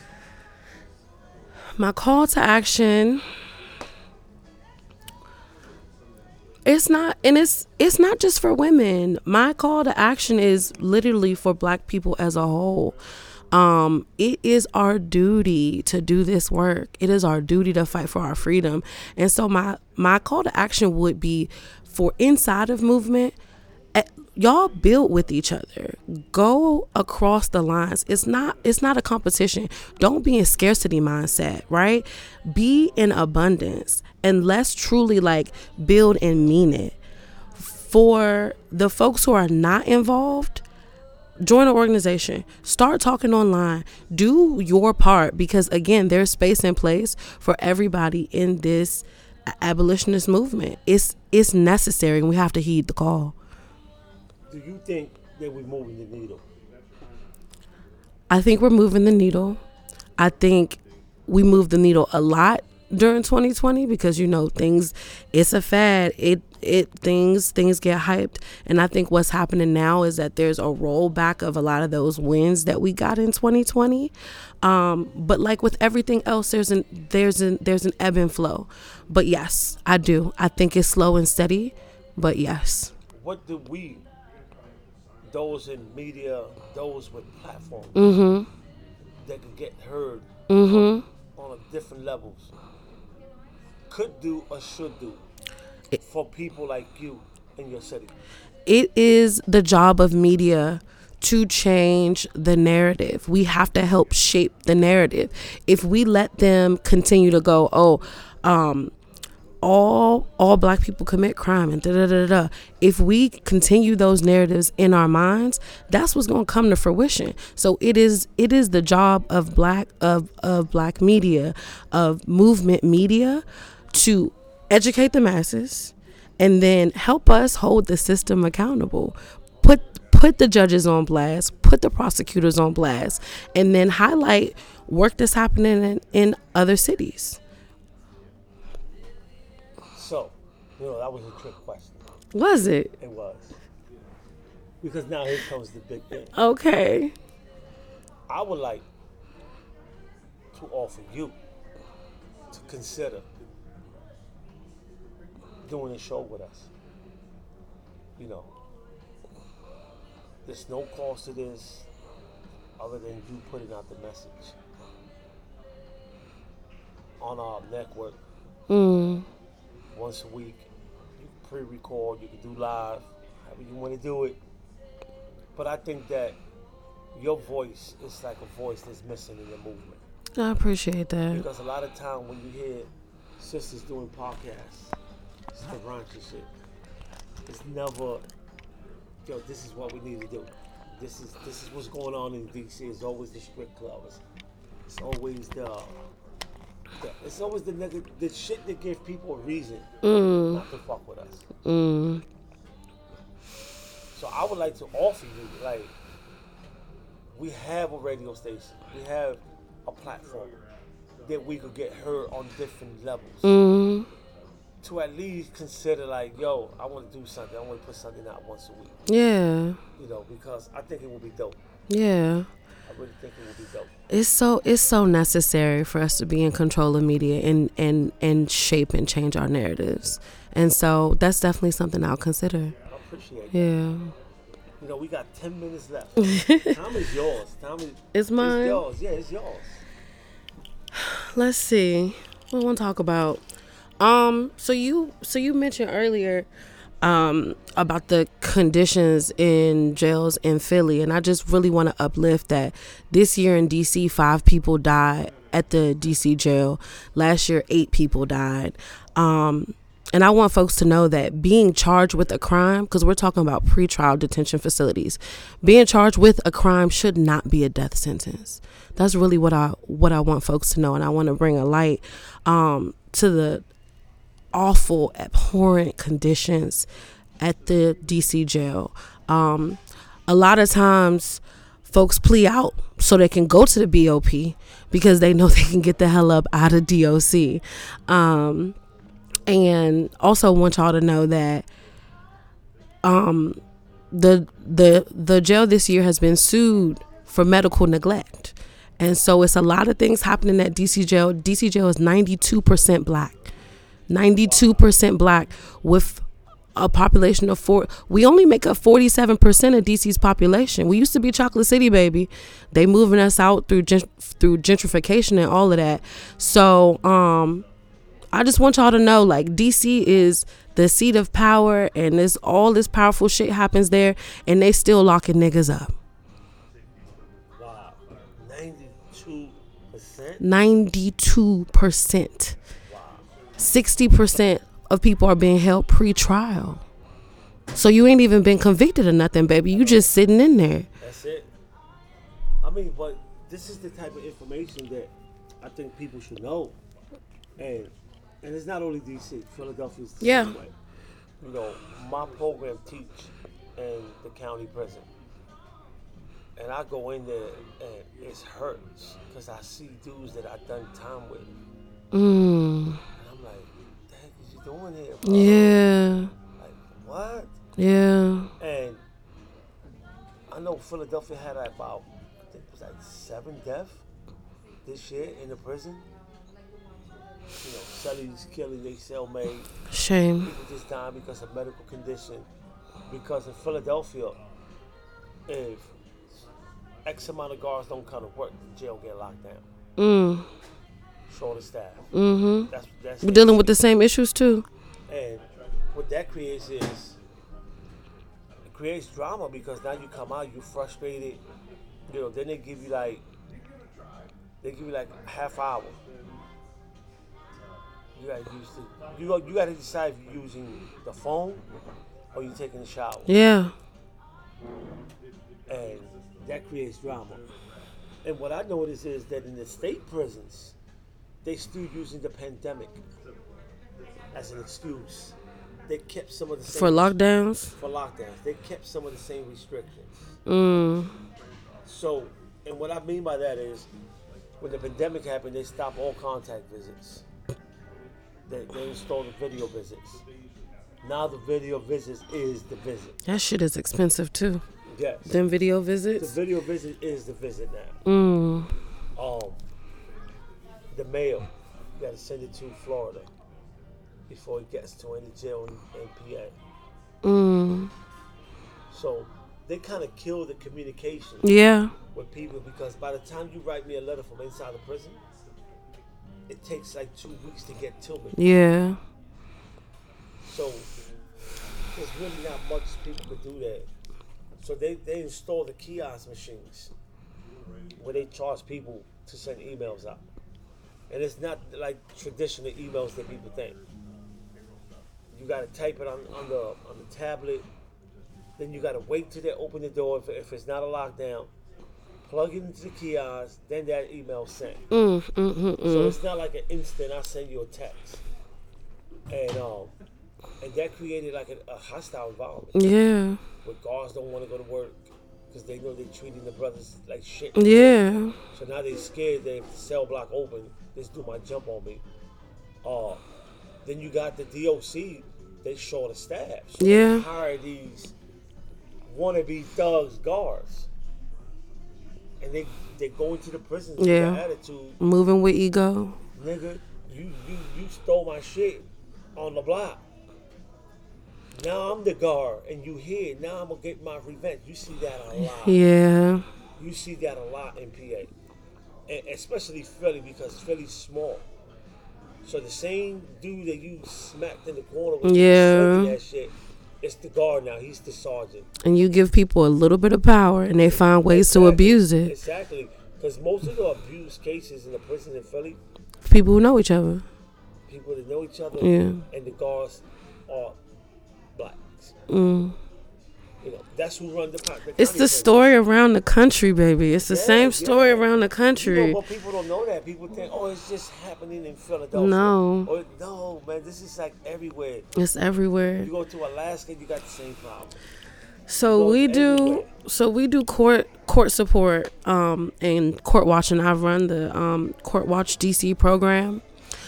Speaker 2: My call to action, it's not, and it's it's not just for women. My call to action is literally for Black people as a whole. Um, it is our duty to do this work. It is our duty to fight for our freedom. And so my my call to action would be for inside of movement. eh, Y'all build with each other. Go across the lines. It's not it's not a competition. Don't be in scarcity mindset, right? Be in abundance, and let's truly like build and mean it. For the folks who are not involved, join an organization. Start talking online. Do your part, because again, there's space and place for everybody in this abolitionist movement. It's it's necessary, and we have to heed the call.
Speaker 1: Do you think that we're moving the needle?
Speaker 2: I think we're moving the needle. I think we moved the needle a lot during twenty twenty, because you know things, it's a fad. It it things things get hyped, and I think what's happening now is that there's a rollback of a lot of those wins that we got in twenty twenty. Um, but like with everything else, there's an there's an there's an ebb and flow. But yes, I do. I think it's slow and steady. But yes.
Speaker 1: What do we, those in media, those with platforms,
Speaker 2: Mm-hmm.
Speaker 1: that could get heard
Speaker 2: Mm-hmm.
Speaker 1: on a different levels, could do or should do for people like you in your city?
Speaker 2: It is the job of media to change the narrative. We have to help shape the narrative. If we let them continue to go, oh, um, all all Black people commit crime and da da da da. If we continue those narratives in our minds, that's what's going to come to fruition. So it is it is the job of black of of Black media, of movement media, to educate the masses, and then help us hold the system accountable. Put put the judges on blast, put the prosecutors on blast, and then highlight work that's happening in, in other cities.
Speaker 1: So, you know, that was a trick question.
Speaker 2: Was it?
Speaker 1: It was. Because now here comes the big thing.
Speaker 2: Okay.
Speaker 1: I would like to offer you to consider doing a show with us. You know, there's no cost to this other than you putting out the message on our network.
Speaker 2: Mm.
Speaker 1: Once a week. You can pre-record, you can do live, however you want to do it. But I think that your voice is like a voice that's missing in the movement.
Speaker 2: I appreciate that.
Speaker 1: Because a lot of time when you hear sisters doing podcasts, it's the raunchy shit. It's never, yo, this is what we need to do. This is this is what's going on in D C. It's always the strip clubs. It's always the It's always the nigga, the shit that give people a reason
Speaker 2: Mm.
Speaker 1: not to fuck with us.
Speaker 2: Mm.
Speaker 1: So I would like to offer you, like, we have a radio station, we have a platform that we could get heard on different levels.
Speaker 2: Mm.
Speaker 1: to at least consider like, yo, I want to do something. I want to put something out once a week.
Speaker 2: Yeah.
Speaker 1: You know, because I think it will be dope.
Speaker 2: Yeah.
Speaker 1: I really think it will be dope.
Speaker 2: It's so it's so necessary for us to be in control of media and and and shape and change our narratives. And so that's definitely something I'll consider.
Speaker 1: I appreciate
Speaker 2: yeah.
Speaker 1: that. You know, we got ten minutes left. Time is yours. Time is
Speaker 2: It's mine.
Speaker 1: It's yours. Yeah, it's yours.
Speaker 2: Let's see. What I want to talk about. Um, so you so you mentioned earlier um about the conditions in jails in Philly, and I just really want to uplift that this year in D C five people died at the D C jail. Last year eight people died. Um and I want folks to know that being charged with a crime, because we're talking about pretrial detention facilities, being charged with a crime should not be a death sentence. That's really what I what I want folks to know, and I want to bring a light um to the awful, abhorrent conditions at the D C jail. Um, a lot of times folks plea out so they can go to the B O P because they know they can get the hell up out of D O C. Um, and also want y'all to know that um, the the the jail this year has been sued for medical neglect. And so it's a lot of things happening at D C jail. D C jail is ninety-two percent black. ninety-two percent black with a population of four. We only make up forty-seven percent of D C's population. We used to be Chocolate City, baby. They moving us out through gent- through gentrification and all of that. So um, I just want y'all to know, like, D C is the seat of power, and this all this powerful shit happens there, and they still locking niggas up.
Speaker 1: Wow, ninety-two percent.
Speaker 2: ninety-two percent. sixty percent of people are being held pre-trial. So you ain't even been convicted of nothing, baby. You just sitting in there.
Speaker 1: That's it. I mean, but this is the type of information that I think people should know. And and it's not only D C. Philadelphia's the
Speaker 2: Yeah.
Speaker 1: same way. You know, my program teach in the county prison. And I go in there and it hurts because I see dudes that I've done time with.
Speaker 2: Mm.
Speaker 1: I'm like, what the heck is you doing here, bro?
Speaker 2: Yeah.
Speaker 1: Like, what?
Speaker 2: Yeah.
Speaker 1: And I know Philadelphia had like about, I think it was like seven deaths this year in the prison. You know, cellies killing their cellmate.
Speaker 2: Shame.
Speaker 1: People just dying because of medical condition. Because in Philadelphia, if X amount of guards don't come to work, the jail get locked down.
Speaker 2: Mm.
Speaker 1: Shorter staff.
Speaker 2: Mm-hmm.
Speaker 1: That's, that's
Speaker 2: We're dealing with the same issues too.
Speaker 1: And what that creates is, it creates drama because now you come out, you frustrated. You know, then they give you like, they give you like a half hour. You gotta use the, you go, you gotta decide if you're using the phone or you're taking a shower.
Speaker 2: Yeah.
Speaker 1: And that creates drama. And what I notice is that in the state prisons, they still using the pandemic as an excuse. They kept some of the same
Speaker 2: For lockdowns?
Speaker 1: For lockdowns. They kept some of the same restrictions.
Speaker 2: Mm.
Speaker 1: So, and what I mean by that is, when the pandemic happened, they stopped all contact visits. They, they installed the video visits. Now the video visits is the visit.
Speaker 2: That shit is expensive too.
Speaker 1: Yes.
Speaker 2: Them video
Speaker 1: The
Speaker 2: visits?
Speaker 1: video visit is the visit now.
Speaker 2: Mm.
Speaker 1: Um, the mail, you gotta send it to Florida before it gets to any jail in, in P A.
Speaker 2: Mm.
Speaker 1: So they kind of kill the communication
Speaker 2: Yeah.
Speaker 1: with people because by the time you write me a letter from inside the prison, it takes like two weeks to get to me.
Speaker 2: Yeah.
Speaker 1: So there's really not much people could do that. So they, they install the kiosk machines where they charge people to send emails out. And it's not like traditional emails that people think. You gotta type it on, on the on the tablet. Then you gotta wait till they open the door if, if it's not a lockdown. Plug it into the kiosk, then that email sent.
Speaker 2: Mm, mm, mm, mm.
Speaker 1: So it's not like an instant. I send you a text, and um, and that created like a, a hostile environment.
Speaker 2: Yeah.
Speaker 1: Where guards don't want to go to work because they know they're treating the brothers like shit.
Speaker 2: Yeah.
Speaker 1: So now they're scared that if the cell block open, this dude might jump on me. Uh, Then you got the D O C. They short of staff. So
Speaker 2: Yeah.
Speaker 1: they hire these wannabe thugs guards, and they they go into the prisons
Speaker 2: Yeah.
Speaker 1: with that attitude.
Speaker 2: Moving with ego.
Speaker 1: Nigga, you you you stole my shit on the block. Now I'm the guard, and you here. Now I'm gonna get my revenge. You see that a lot.
Speaker 2: Yeah.
Speaker 1: You see that a lot in P A, and especially Philly because Philly's small. So the same dude that you smacked in the corner with
Speaker 2: Yeah.
Speaker 1: that shit, it's the guard now. He's the sergeant.
Speaker 2: And you give people a little bit of power, and they find ways
Speaker 1: Exactly.
Speaker 2: to abuse it.
Speaker 1: Exactly, because most of the abuse cases in the prison in Philly,
Speaker 2: People who know each other.
Speaker 1: people that know each other,
Speaker 2: Yeah.
Speaker 1: and the guards are blacks.
Speaker 2: Mm.
Speaker 1: You know, that's who run the, the
Speaker 2: It's
Speaker 1: county
Speaker 2: the
Speaker 1: prison.
Speaker 2: story around the country, baby. It's the
Speaker 1: Yeah,
Speaker 2: same story
Speaker 1: yeah.
Speaker 2: around the
Speaker 1: You
Speaker 2: country.
Speaker 1: know, but people don't know that. People think, oh, it's just happening in Philadelphia.
Speaker 2: No.
Speaker 1: Or, no, man, this is like everywhere.
Speaker 2: It's everywhere.
Speaker 1: You go to Alaska, you got the same problem.
Speaker 2: So
Speaker 1: Well,
Speaker 2: we do.
Speaker 1: anyway.
Speaker 2: So we do court court support um, and court watching. I run the um, Court Watch D C program,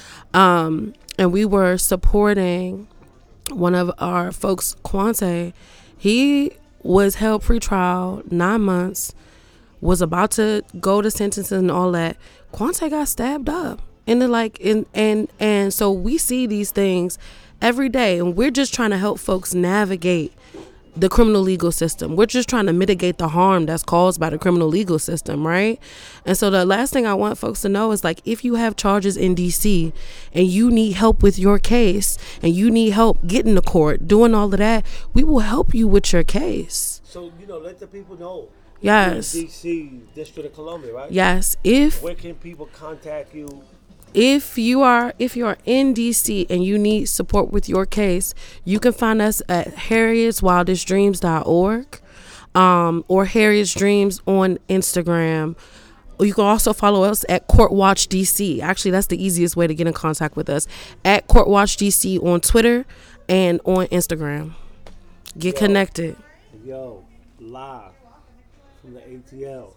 Speaker 2: um, and we were supporting one of our folks, Quante. He was held pretrial nine months, was about to go to sentencing and all that. Quante got stabbed up, and then like in and and so we see these things every day, and we're just trying to help folks navigate the criminal legal system. We're just trying to mitigate the harm that's caused by the criminal legal system, right? And so the last thing I want folks to know is like, if you have charges in D C and you need help with your case and you need help getting to court, doing all of that, we will help you with your case.
Speaker 1: So, you know, let the people know.
Speaker 2: Yes.
Speaker 1: D C, District of Columbia, right?
Speaker 2: Yes. If
Speaker 1: Where can people contact you?
Speaker 2: If you are if you are in D C and you need support with your case, you can find us at harriet's wildest dreams dot org um, or Harriet's Dreams on Instagram. You can also follow us at Court Watch D C. Actually, that's the easiest way to get in contact with us, at Court Watch D C on Twitter and on Instagram. Get
Speaker 1: Yo.
Speaker 2: connected.
Speaker 1: Yo, live from the A T L.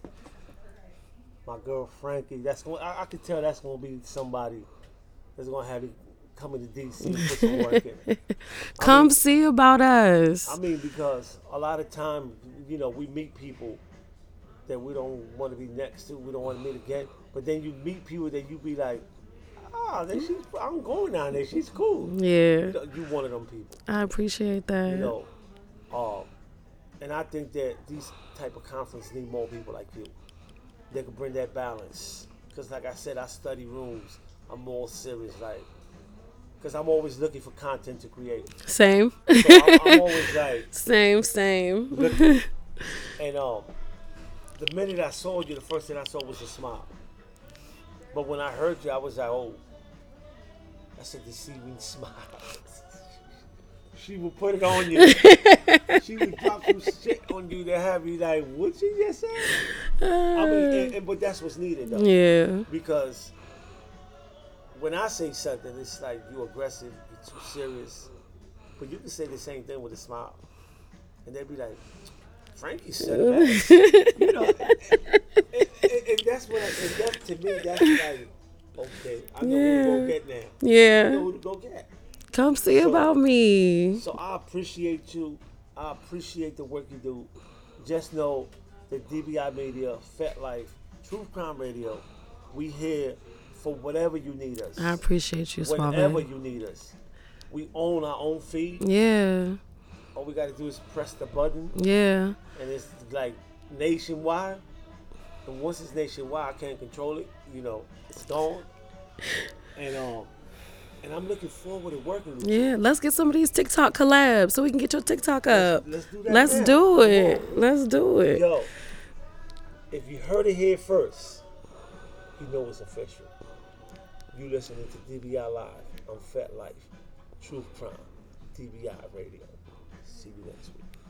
Speaker 1: My girl Frankie, that's going. I, I can tell that's going to be somebody that's going to have you coming to D C and put some work in.
Speaker 2: Come
Speaker 1: I mean,
Speaker 2: see about us.
Speaker 1: I mean, because a lot of time, you know, we meet people that we don't want to be next to, we don't want to meet again. But then you meet people that you be like, ah, oh, she's, I'm going down there. She's cool.
Speaker 2: Yeah,
Speaker 1: You, know, you one of them people.
Speaker 2: I appreciate that.
Speaker 1: You know, um, and I think that these type of conferences need more people like you. They can bring that balance. Because like I said, I study rooms. I'm more serious, like, because I'm always looking for content to create.
Speaker 2: Same.
Speaker 1: So I'm, I'm always like,
Speaker 2: same, same.
Speaker 1: looking. And um, the minute I saw you, the first thing I saw was a smile. But when I heard you, I was like, oh, that's a deceiving smile. She would put it on you. She would drop some shit on you to have you like, what you just said?
Speaker 2: Uh,
Speaker 1: I mean, and, and, but that's what's needed though.
Speaker 2: yeah.
Speaker 1: Because when I say something, it's like you aggressive, you're too serious. But you can say the same thing with a smile. And they'd be like, Frankie said it. You know, and, and, and, and that's what I, and that, to me, that's like, okay, I know
Speaker 2: Yeah.
Speaker 1: who to go get now.
Speaker 2: Yeah.
Speaker 1: I know who to go get.
Speaker 2: Come see
Speaker 1: So-
Speaker 2: about me.
Speaker 1: So I appreciate you. I appreciate the work you do. Just know that D B I Media, FetLife, Truth Crime Radio, we here for whatever you need us.
Speaker 2: I appreciate you,
Speaker 1: Whenever
Speaker 2: Suave.
Speaker 1: you need us. We own our own feed.
Speaker 2: Yeah.
Speaker 1: All we got to do is press the button,
Speaker 2: Yeah.
Speaker 1: and it's like nationwide. And once it's nationwide, I can't control it. You know, it's gone. And um, and I'm looking forward to working with you.
Speaker 2: Yeah. Let's get some of these TikTok collabs so we can get your TikTok up.
Speaker 1: Let's do that.
Speaker 2: Let's
Speaker 1: now.
Speaker 2: do
Speaker 1: Come
Speaker 2: it.
Speaker 1: on.
Speaker 2: Let's do it.
Speaker 1: Yo, if you heard it here first, you know it's official. You listening to D B I Live on FetLife, Truth Crime, D B I Radio. See you next week.